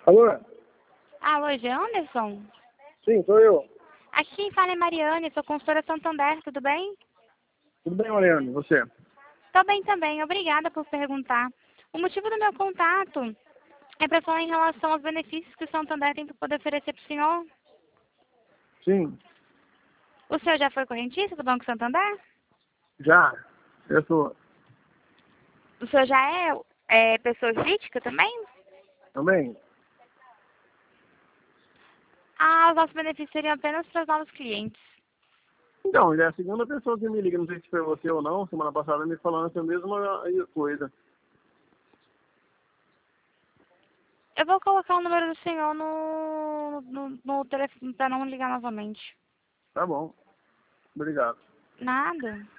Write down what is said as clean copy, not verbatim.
Alô? Alô, Anderson? Sim, sou eu. Aqui quem fala é Mariane, sou consultora Santander, tudo bem? Tudo bem, Mariane? Você? Tô bem também, obrigada por perguntar. O motivo do meu contato é para falar em relação aos benefícios que o Santander tem para poder oferecer para o senhor. Sim, O senhor já foi correntista do Banco Santander? já. Eu sou. O senhor já é pessoa jurídica também? Também? Ah, os nossos benefícios seriam apenas para os novos clientes. Então, já é a segunda pessoa que me liga, não sei se foi você ou não, semana passada me falando essa mesma coisa. Eu vou colocar o número do senhor no telefone para não ligar novamente. Tá bom. Obrigado. Nada.